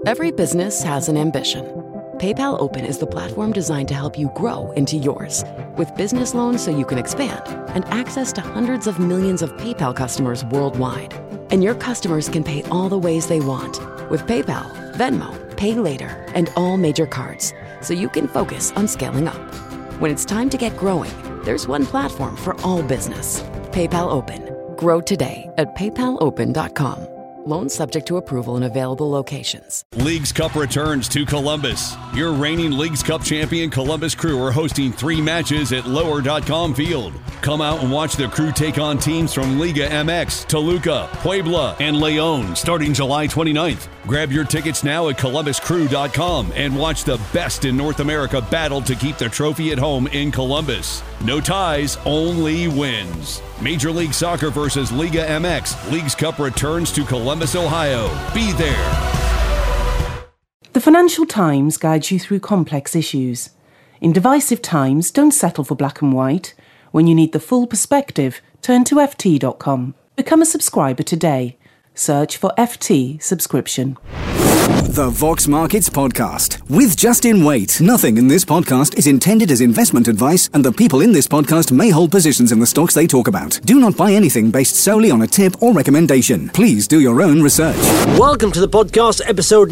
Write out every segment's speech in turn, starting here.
Every business has an ambition. PayPal Open is the platform designed to help you grow into yours. With business loans so you can expand and access to hundreds of millions of PayPal customers worldwide. And your customers can pay all the ways they want with PayPal, Venmo, Pay Later, and all major cards, so you can focus on scaling up. When it's time to get growing, there's one platform for all business. PayPal Open. Grow today at paypalopen.com. Loans subject to approval in available locations. Leagues Cup returns to Columbus. Your reigning Leagues Cup champion Columbus Crew are hosting 3 matches at Lower.com Field. Come out and watch the Crew take on teams from Liga MX, Toluca, Puebla, and León starting July 29th. Grab your tickets now at columbuscrew.com and watch the best in North America battle to keep the trophy at home in Columbus. No ties, only wins. Major League Soccer versus Liga MX. Leagues Cup returns to Columbus, Ohio. Be there. The Financial Times guides you through complex issues. In divisive times, don't settle for black and white. When you need the full perspective, turn to ft.com. Become a subscriber today. Search for FT subscription. The Vox Markets Podcast with Justin Waite. Nothing in this podcast is intended as investment advice, and the people in this podcast may hold positions in the stocks they talk about. Do not buy anything based solely on a tip or recommendation. Please do your own research. Welcome to the podcast, episode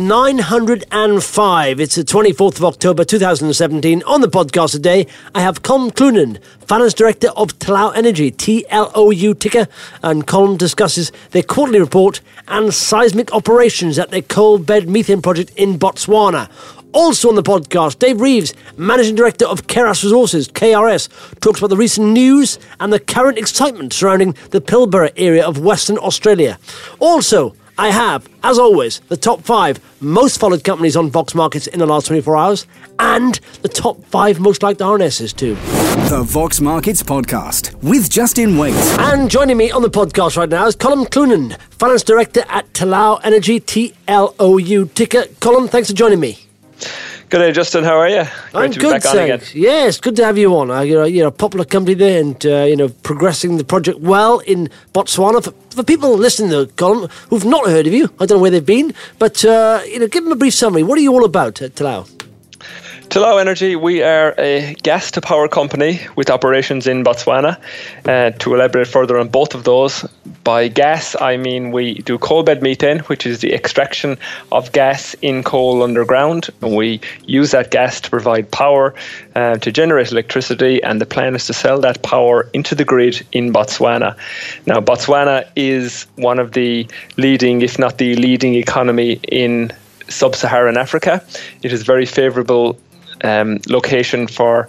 905. It's the 24th of October 2017. On the podcast today, I have Colm Cloonan, Finance Director of Talau Energy, TLOU ticker, and Colm discusses their quarterly report and seismic operations at their coal bed methane project in Botswana. Also on the podcast, Dave Reeves, Managing Director of Keras Resources, KRS, talks about the recent news and the current excitement surrounding the Pilbara area of Western Australia. Also, I have, as always, the top 5 most followed companies on Vox Markets in the last 24 hours and the top 5 most liked RNSs too. The Vox Markets Podcast with Justin Waite. And joining me on the podcast right now is Colm Cloonan, Finance Director at Talau Energy, TLOU ticker. Colm, thanks for joining me. Good day, Justin. How are you? I'm good, thanks. Yes, good to have you on. You're a popular company there, and progressing the project well in Botswana. For people listening to Colm who've not heard of you, I don't know where they've been, but give them a brief summary. What are you all about at Talau? Talau Energy, we are a gas-to-power company with operations in Botswana. To elaborate further on both of those, by gas, I mean we do coal bed methane, which is the extraction of gas in coal underground. And we use that gas to provide power to generate electricity, and the plan is to sell that power into the grid in Botswana. Now, Botswana is one of the leading, if not the leading economy in sub-Saharan Africa. It is very favourable location for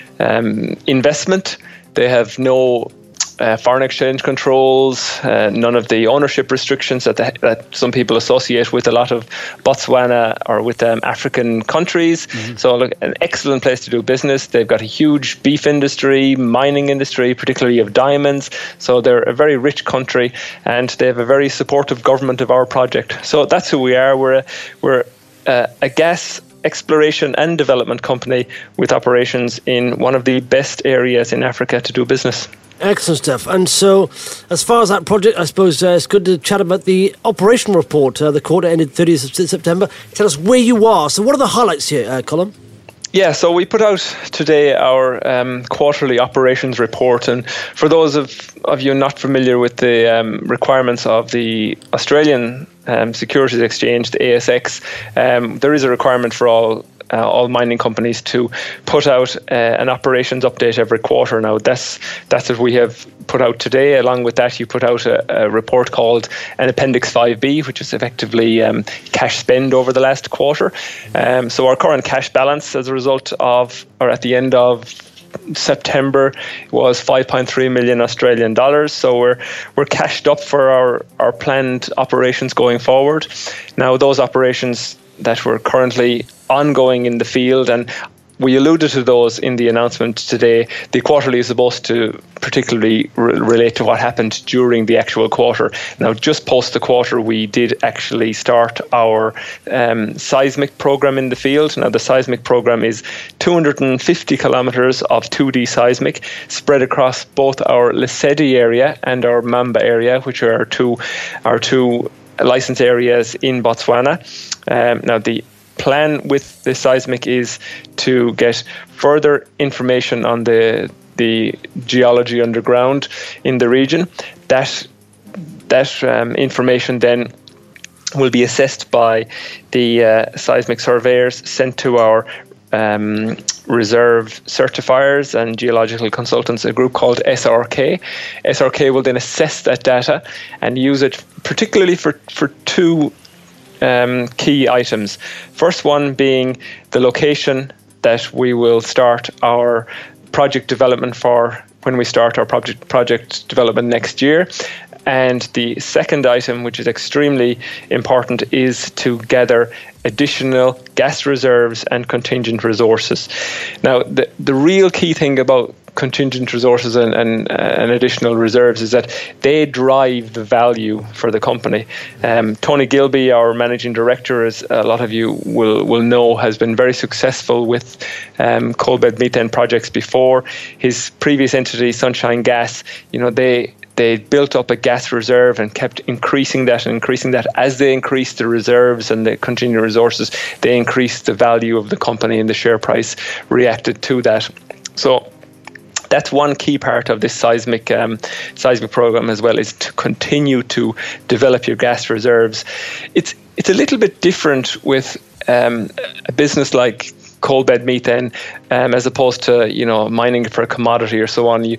investment. They have no foreign exchange controls, none of the ownership restrictions that some people associate with a lot of Botswana or with African countries. Mm-hmm. So look, an excellent place to do business. They've got a huge beef industry, mining industry, particularly of diamonds. So they're a very rich country, and they have a very supportive government of our project. So that's who we are. We're a gas exploration and development company with operations in one of the best areas in Africa to do business. Excellent stuff. And so, as far as that project, I suppose it's good to chat about the operational report. The quarter ended 30th of September. Tell us where you are. So what are the highlights here, Colm? Yeah, so we put out today our quarterly operations report, and for those of you not familiar with the requirements of the Australian Securities Exchange, the ASX, there is a requirement for all mining companies to put out an operations update every quarter. Now, that's what we have put out today. Along with that, you put out a report called an Appendix 5B, which is effectively cash spend over the last quarter. So our current cash balance as a result of, or at the end of September, was 5.3 million Australian dollars. So we're cashed up for our planned operations going forward. Now, those operations that were currently ongoing in the field, and we alluded to those in the announcement today. The quarterly is supposed to particularly relate to what happened during the actual quarter. Now, just post the quarter, we did actually start our seismic program in the field. Now, the seismic program is 250 kilometers of 2D seismic spread across both our Lesedi area and our Mamba area, which are our two license areas in Botswana. Now, the plan with the seismic is to get further information on the geology underground in the region. That information then will be assessed by the seismic surveyors sent to our reserve certifiers and geological consultants, a group called SRK. SRK will then assess that data and use it particularly for two key items. First one being the location that we will start our project development for when we start our project development next year. And the second item, which is extremely important, is to gather additional gas reserves and contingent resources. Now, the real key thing about contingent resources and additional reserves is that they drive the value for the company. Tony Gilby, our managing director, as a lot of you will know, has been very successful with coal bed methane projects before. His previous entity, Sunshine Gas, they built up a gas reserve and kept increasing that. As they increased the reserves and the contingent resources, they increased the value of the company, and the share price reacted to that. So that's one key part of this seismic program as well, is to continue to develop your gas reserves. It's a little bit different with a business like coal bed methane as opposed to mining for a commodity or so on.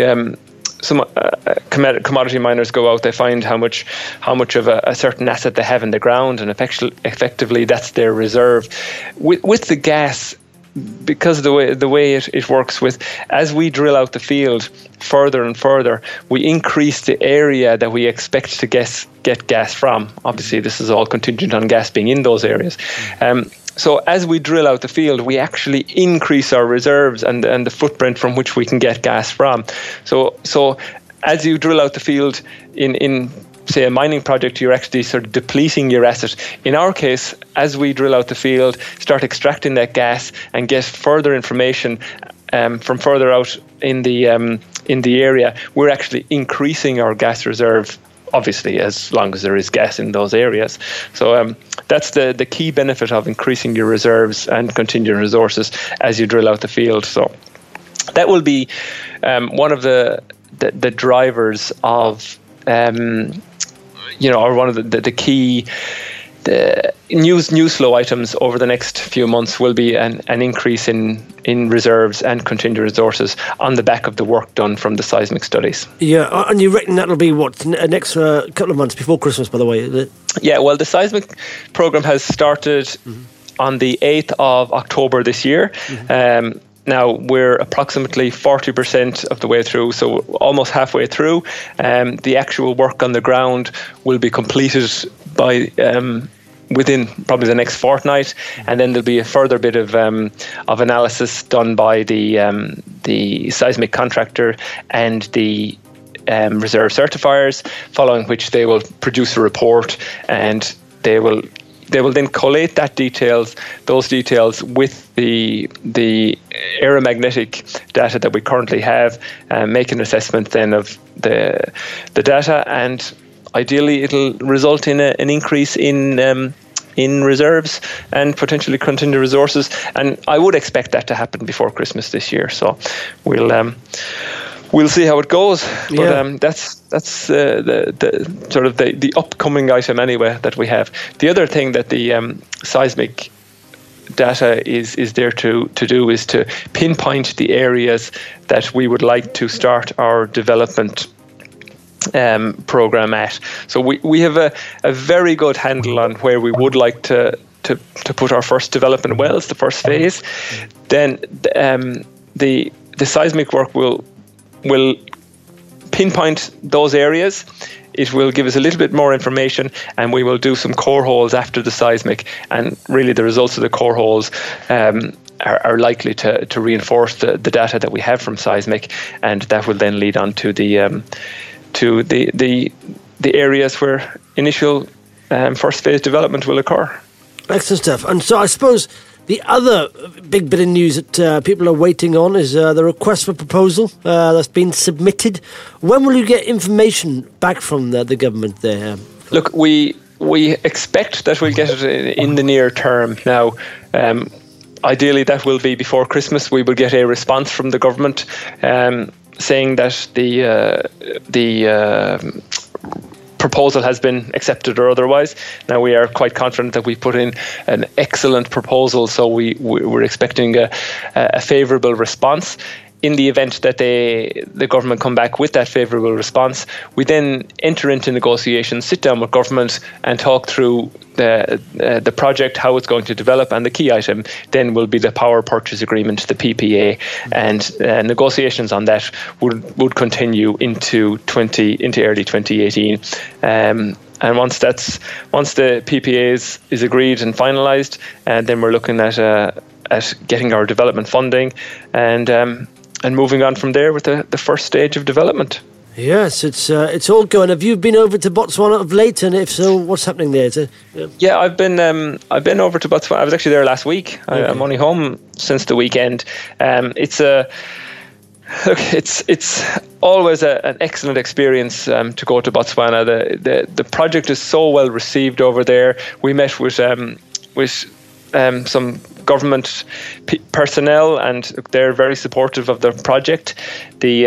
Some commodity miners go out, they find how much of a certain asset they have in the ground, and effectively that's their reserve. With the gas, because the way it works with, as we drill out the field further and further, we increase the area that we expect to get gas from. Obviously, this is all contingent on gas being in those areas. So as we drill out the field, we actually increase our reserves and the footprint from which we can get gas from. So as you drill out the field in say a mining project, you're actually sort of depleting your asset. In our case, as we drill out the field, start extracting that gas and get further information from further out in the area, we're actually increasing our gas reserve, obviously, as long as there is gas in those areas. So that's the key benefit of increasing your reserves and contingent resources as you drill out the field. So that will be one of the drivers of or one of the key news flow items over the next few months will be an increase in reserves and contingent resources on the back of the work done from the seismic studies. Yeah, and you reckon that'll be next couple of months before Christmas, by the way? Yeah, well, the seismic program has started on the 8th of October this year. Now, we're approximately 40% of the way through, so almost halfway through. The actual work on the ground will be completed by within probably the next fortnight, and then there'll be a further bit of analysis done by the seismic contractor and the reserve certifiers, following which they will produce a report, and they will then collate those details with the aeromagnetic data that we currently have, make an assessment then of the data, and ideally it'll result in an increase in reserves and potentially contingent resources. And I would expect that to happen before Christmas this year. So we'll see how it goes. But that's the sort of the upcoming item anyway that we have. The other thing that the seismic data is there to do is to pinpoint the areas that we would like to start our development program at. So we have a very good handle on where we would like to put our first development wells, the first phase. Then the seismic work will pinpoint those areas. It will give us a little bit more information, and we will do some core holes after the seismic. And really, the results of the core holes are likely to reinforce the data that we have from seismic, and that will then lead on to the areas where initial first phase development will occur. Excellent stuff. And so I suppose the other big bit of news that people are waiting on is the request for proposal that's been submitted. When will you get information back from the government there? Look, we we expect that we'll get it in the near term. Now, ideally, that will be before Christmas. We will get a response from the government saying that the proposal has been accepted or otherwise. Now, we are quite confident that we put in an excellent proposal, so we're expecting a favourable response. In the event that the government come back with that favourable response, we then enter into negotiations, sit down with government and talk through the project, how it's going to develop, and the key item then will be the power purchase agreement, the PPA, and negotiations on that would continue into early 2018. And once the PPA is agreed and finalised, then we're looking at getting our development funding and moving on from there with the first stage of development. Yes, it's all going. Have you been over to Botswana of late? And if so, what's happening there? Yeah, I've been over to Botswana. I was actually there last week. Okay. I'm only home since the weekend. It's always an excellent experience to go to Botswana. The project is so well received over there. We met with some government personnel, and they're very supportive of the project. We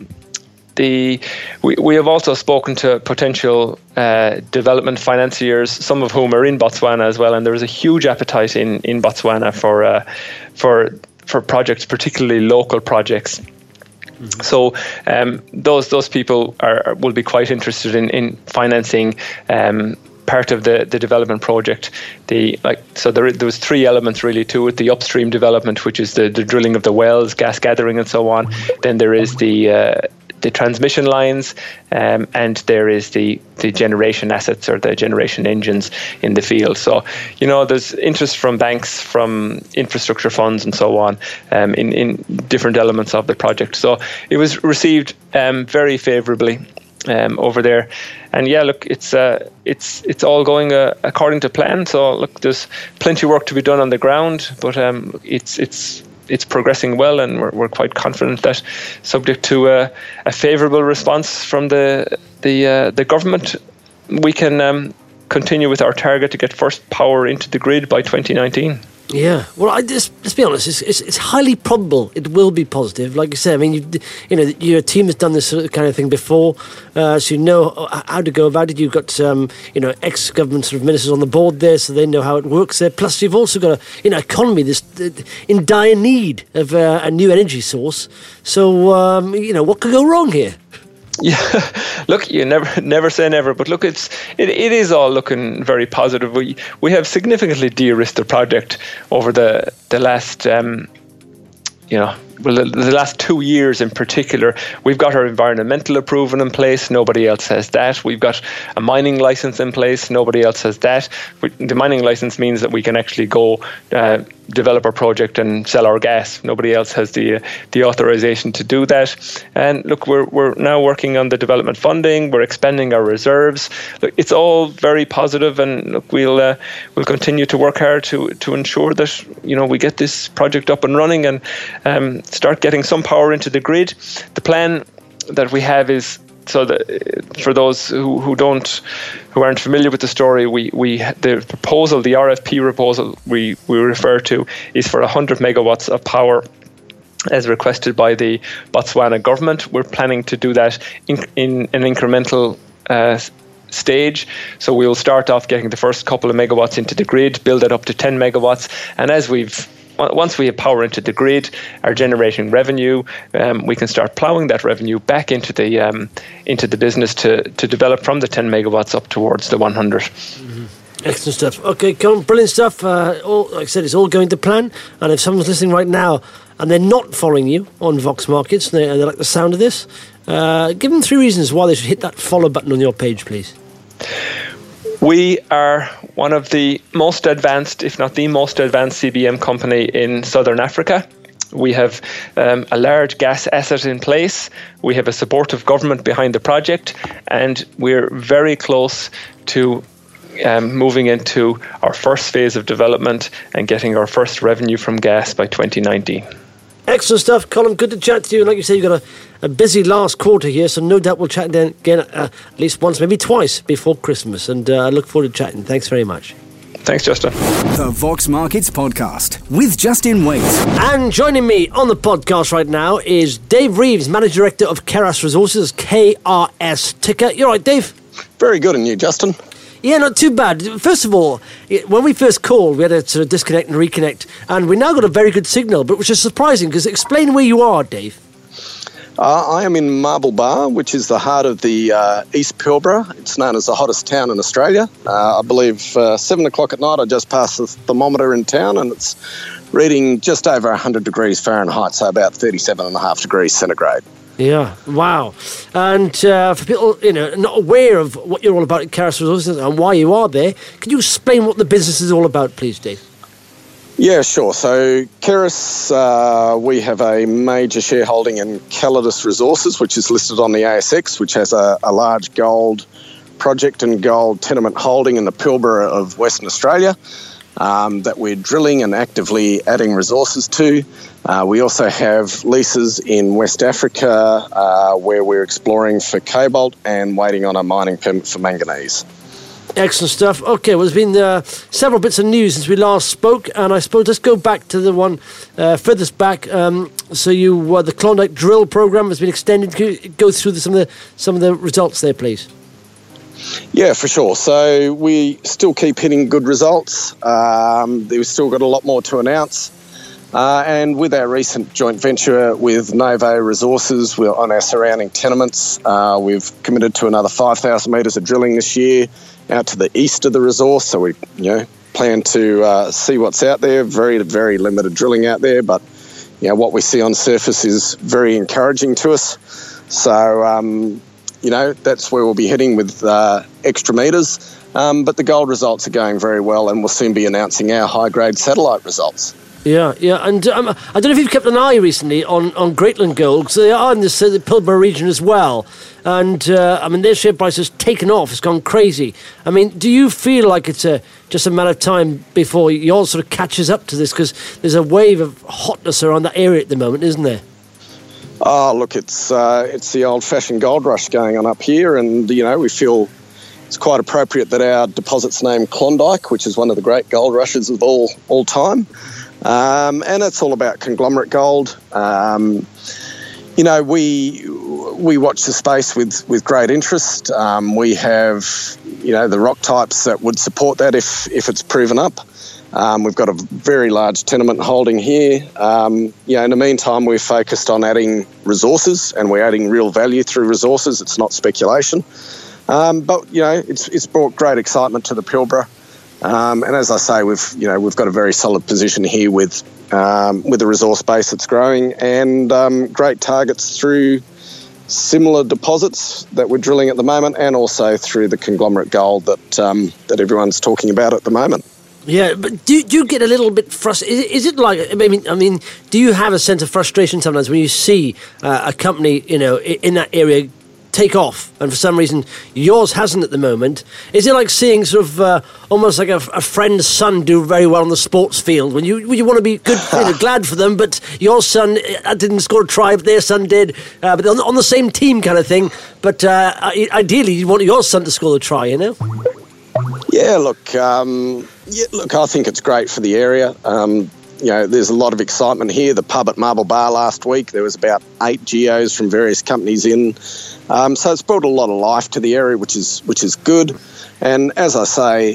have also spoken to potential development financiers, some of whom are in Botswana as well, and there is a huge appetite in Botswana for projects, particularly local projects. Mm-hmm. So those people will be quite interested in financing part of the development project. So there was three elements really to it: the upstream development, which is the drilling of the wells, gas gathering, and so on. Then there is the transmission lines, and there is the generation assets or the generation engines in the field. So, there's interest from banks, from infrastructure funds, and so on, in different elements of the project. So it was received very favourably over there. And yeah, look, it's all going according to plan. So look, there's plenty of work to be done on the ground, but it's progressing well, and we're quite confident that, subject to a favourable response from the government, we can continue with our target to get first power into the grid by 2019. Yeah, well, let's be honest. It's highly probable it will be positive. Like you said, I mean, your team has done this sort of kind of thing before, so you know how to go about it. You've got ex-government sort of ministers on the board there, so they know how it works there. Plus, you've also got an economy that's in dire need of a new energy source. So what could go wrong here? Yeah, look, you never say never, but look, it is all looking very positive. We have significantly de-risked the project over the last the last 2 years in particular. We've got our environmental approval in place. Nobody else has that. We've got a mining license in place. Nobody else has that. The mining license means that we can actually go develop our project and sell our gas. Nobody else has the authorization to do that. And look, we're now working on the development funding. We're expanding our reserves. Look, it's all very positive, and look, we'll continue to work hard to ensure that we get this project up and running and start getting some power into the grid. The plan that we have is, so that for those who aren't familiar with the story, the proposal, the RFP proposal we refer to, is for 100 megawatts of power as requested by the Botswana government. We're planning to do that in an incremental stage. So we'll start off getting the first couple of megawatts into the grid, build it up to 10 megawatts, and once we have power into the grid, our generating revenue, we can start ploughing that revenue back into the business to develop from the 10 megawatts up towards the 100. Mm-hmm. Excellent stuff. Okay, Colin, brilliant stuff. Like I said, it's all going to plan. And if someone's listening right now and they're not following you on Vox Markets and they like the sound of this, give them 3 reasons why they should hit that follow button on your page, please. We are one of the most advanced, if not the most advanced CBM company in Southern Africa. We have a large gas asset in place. We have a supportive government behind the project, and we're very close to moving into our first phase of development and getting our first revenue from gas by 2019. Excellent stuff, Colin. Good to chat to you. And like you say, you've got a busy last quarter here, so no doubt we'll chat again at least once, maybe twice before Christmas. And I look forward to chatting. Thanks very much. Thanks, Justin. The Vox Markets Podcast with Justin Waite. And joining me on the podcast right now is Dave Reeves, Managing Director of Keras Resources, KRS ticker. You're right, Dave? Very good, and you, Justin? Yeah, not too bad. First of all, when we first called, we had to sort of disconnect and reconnect, and we now got a very good signal, but which is surprising, because explain where you are, Dave. I am in Marble Bar, which is the heart of the East Pilbara. It's known as the hottest town in Australia. I believe 7 o'clock at night, I just passed the thermometer in town, and it's reading just over 100 degrees Fahrenheit, so about 37.5 degrees centigrade. Yeah, wow. And for people, not aware of what you're all about at Keras Resources and why you are there, can you explain what the business is all about, please, Dave? Yeah, sure. So Keras, we have a major shareholding in Calidus Resources, which is listed on the ASX, which has a large gold project and gold tenement holding in the Pilbara of Western Australia that we're drilling and actively adding resources to. We also have leases in West Africa where we're exploring for cobalt and waiting on a mining permit for manganese. Excellent stuff. Okay, well, there's been several bits of news since we last spoke, and I suppose let's go back to the one furthest back. So the Klondike drill program has been extended. Can you go through some of the results there, please? Yeah, for sure. So we still keep hitting good results. We've still got a lot more to announce. And with our recent joint venture with Novo Resources, we're on our surrounding tenements. We've committed to another 5,000 metres of drilling this year out to the east of the resource. So we, plan to see what's out there. Very, very limited drilling out there, but what we see on surface is very encouraging to us. So that's where we'll be heading with extra metres. But the gold results are going very well, and we'll soon be announcing our high-grade satellite results. Yeah, and I don't know if you've kept an eye recently on Greatland Gold, because they are in the Pilbara region as well. And, their share price has taken off. It's gone crazy. Do you feel like it's just a matter of time before yours sort of catches up to this? Because there's a wave of hotness around that area at the moment, isn't there? Oh, look, it's the old-fashioned gold rush going on up here, and, we feel it's quite appropriate that our deposit's named Klondike, which is one of the great gold rushes of all time. And it's all about conglomerate gold. We watch the space with great interest. We have, the rock types that would support that if it's proven up. We've got a very large tenement holding here. In the meantime, we're focused on adding resources, and we're adding real value through resources. It's not speculation. But it's brought great excitement to the Pilbara. And as I say, we've got a very solid position here with the resource base that's growing, and great targets through similar deposits that we're drilling at the moment, and also through the conglomerate gold that everyone's talking about at the moment. Yeah, but do you get a little bit frustrated? Is it like, do you have a sense of frustration sometimes when you see a company, in that area take off, and for some reason yours hasn't at the moment? Is it like seeing sort of almost like a friend's son do very well on the sports field, when you want to be good, glad for them, but your son didn't score a try, but their son did, but on the same team kind of thing, but ideally you want your son to score the try, Yeah, look, I think it's great for the area. There's a lot of excitement here. The pub at Marble Bar last week, there was about 8 geos from various companies in. So it's brought a lot of life to the area, which is good. And as I say,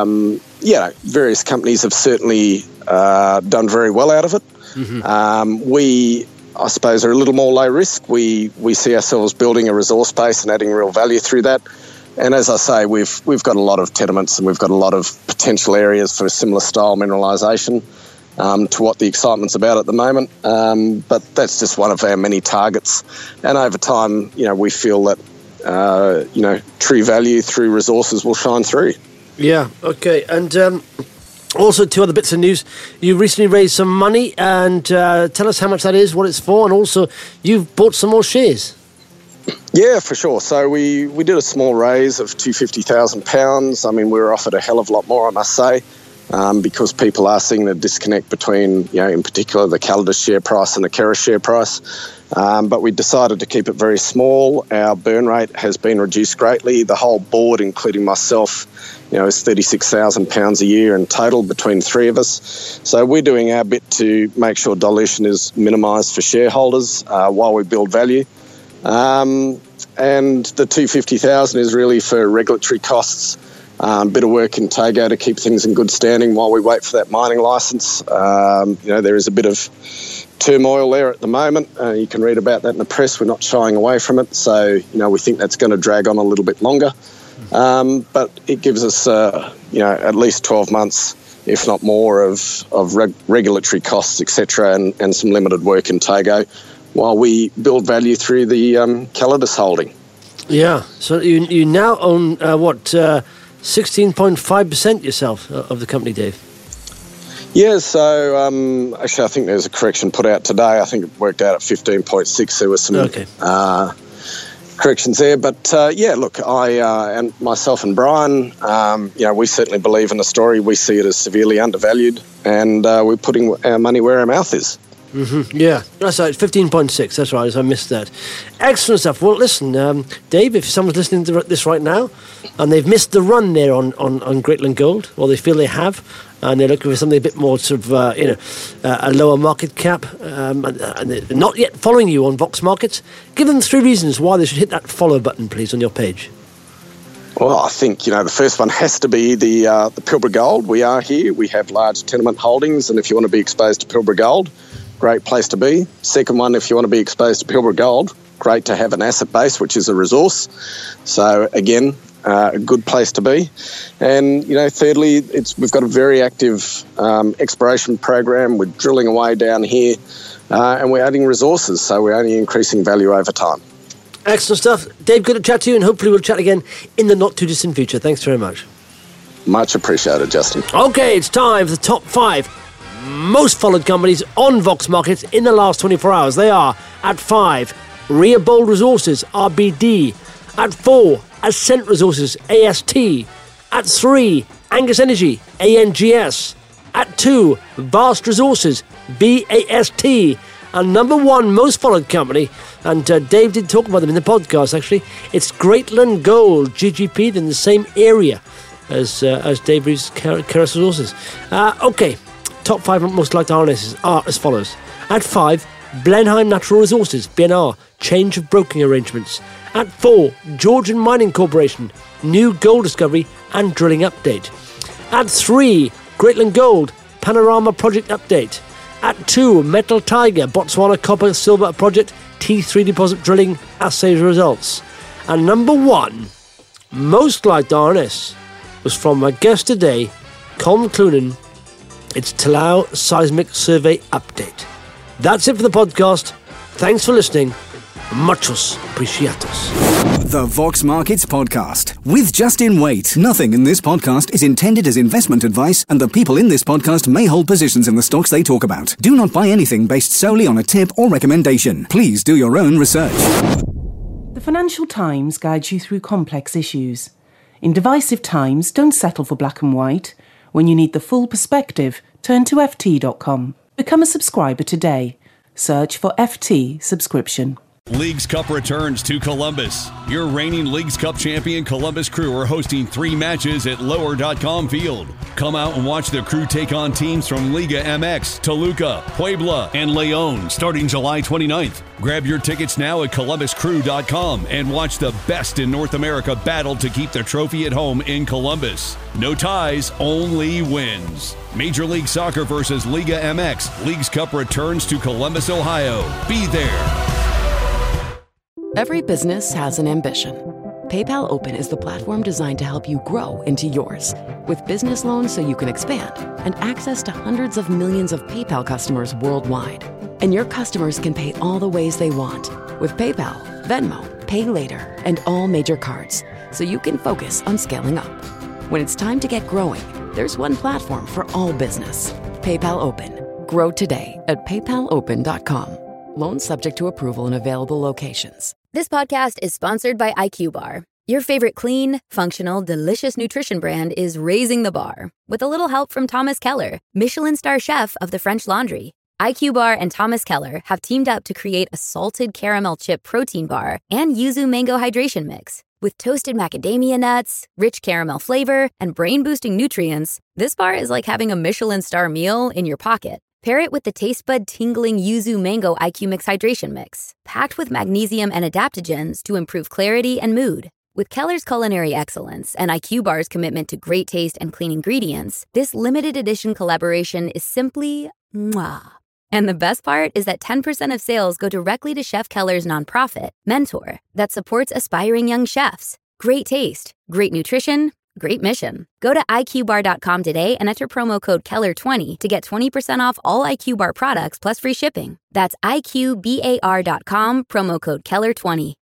various companies have certainly done very well out of it. Mm-hmm. We, I suppose, are a little more low risk. We see ourselves building a resource base and adding real value through that. And as I say, we've got a lot of tenements, and we've got a lot of potential areas for a similar style mineralisation to what the excitement's about at the moment. But that's just one of our many targets. And over time, we feel that, true value through resources will shine through. Yeah, okay. And also, 2 other bits of news. You recently raised some money, and tell us how much that is, what it's for, and also you've bought some more shares. Yeah, for sure. So we did a small raise of £250,000. We were offered a hell of a lot more, I must say. because people are seeing the disconnect between, in particular, the Calidus share price and the Keris share price. But we decided to keep it very small. Our burn rate has been reduced greatly. The whole board, including myself, is £36,000 a year in total between three of us. So we're doing our bit to make sure dilution is minimised for shareholders while we build value. And the $250,000 is really for regulatory costs. A bit of work in Togo to keep things in good standing while we wait for that mining licence. There is a bit of turmoil there at the moment. You can read about that in the press. We're not shying away from it. So, we think that's going to drag on a little bit longer. But it gives us, at least 12 months, if not more, of regulatory costs, etc., and some limited work in Togo while we build value through the Calidus holding. Yeah. So you now own, 16.5% yourself of the company, Dave? Yeah, so actually I think there's a correction put out today. I think it worked out at 15.6. There were some corrections there. But, I and myself and Brian, we certainly believe in the story. We see it as severely undervalued, and we're putting our money where our mouth is. Mm-hmm. Yeah, that's right, 15.6, that's right, I missed that. Excellent stuff. Well, listen, Dave, if someone's listening to this right now and they've missed the run there on Greatland Gold, or they feel they have, and they're looking for something a bit more sort of, a lower market cap, and they're not yet following you on Vox Markets, give them 3 reasons why they should hit that follow button, please, on your page. Well, I think, the first one has to be the Pilbara Gold. We are here. We have large tenement holdings, and if you want to be exposed to Pilbara Gold, great place to be. Second one, if you want to be exposed to Pilbara Gold, great to have an asset base, which is a resource. So, again, a good place to be. And, thirdly, we've got a very active exploration program. We're drilling away down here and we're adding resources. So we're only increasing value over time. Excellent stuff. Dave, good to chat to you, and hopefully we'll chat again in the not-too-distant future. Thanks very much. Much appreciated, Justin. Okay, it's time for the top 5 most followed companies on Vox Markets in the last 24 hours. They are at 5, Ria Bold Resources, RBD. At 4, Ascent Resources, AST. At 3, Angus Energy, ANGS. At 2, Vast Resources, VAST. And number 1 most followed company, and Dave did talk about them in the podcast actually, it's Greatland Gold, GGP, in the same area as Dave Reeves' Keris Resources. Okay. Top 5 most liked RNSs are as follows. At 5, Blenheim Natural Resources, BNR, change of broking arrangements. At 4, Georgian Mining Corporation, new gold discovery and drilling update. At 3, Greatland Gold, Panorama project update. At 2, Metal Tiger, Botswana Copper Silver Project, T3 deposit drilling assay results. And number 1, most liked RNS, was from my guest today, Colm Cloonan. It's Talau Seismic Survey Update. That's it for the podcast. Thanks for listening. Muchos apreciados. The Vox Markets Podcast with Justin Waite. Nothing in this podcast is intended as investment advice, and the people in this podcast may hold positions in the stocks they talk about. Do not buy anything based solely on a tip or recommendation. Please do your own research. The Financial Times guides you through complex issues. In divisive times, don't settle for black and white. When you need the full perspective, turn to FT.com. Become a subscriber today. Search for FT subscription. Leagues Cup returns to Columbus. Your reigning Leagues Cup champion Columbus Crew are hosting 3 matches at Lower.com Field. Come out and watch the Crew take on teams from Liga MX, Toluca, Puebla, and Leon starting July 29th. Grab your tickets now at ColumbusCrew.com and watch the best in North America battle to keep the trophy at home in Columbus. No ties, only wins. Major League Soccer versus Liga MX. Leagues Cup returns to Columbus, Ohio. Be there. Every business has an ambition. PayPal Open is the platform designed to help you grow into yours. With business loans so you can expand and access to hundreds of millions of PayPal customers worldwide. And your customers can pay all the ways they want with PayPal, Venmo, Pay Later, and all major cards, so you can focus on scaling up. When it's time to get growing, there's one platform for all business. PayPal Open. Grow today at paypalopen.com. Loans subject to approval in available locations. This podcast is sponsored by IQ Bar. Your favorite clean, functional, delicious nutrition brand is raising the bar with a little help from Thomas Keller, Michelin star chef of the French Laundry. IQ Bar and Thomas Keller have teamed up to create a salted caramel chip protein bar and yuzu mango hydration mix. With toasted macadamia nuts, rich caramel flavor, and brain-boosting nutrients, this bar is like having a Michelin star meal in your pocket. Pair it with the taste bud tingling yuzu mango IQ Mix hydration mix, packed with magnesium and adaptogens to improve clarity and mood. With Keller's culinary excellence and IQ Bar's commitment to great taste and clean ingredients, this limited edition collaboration is simply mwah. And the best part is that 10% of sales go directly to Chef Keller's nonprofit, Mentor, that supports aspiring young chefs. Great taste, great nutrition, great mission. Go to IQBar.com today and enter promo code Keller20 to get 20% off all IQ Bar products plus free shipping. That's IQBAR.com, promo code Keller20.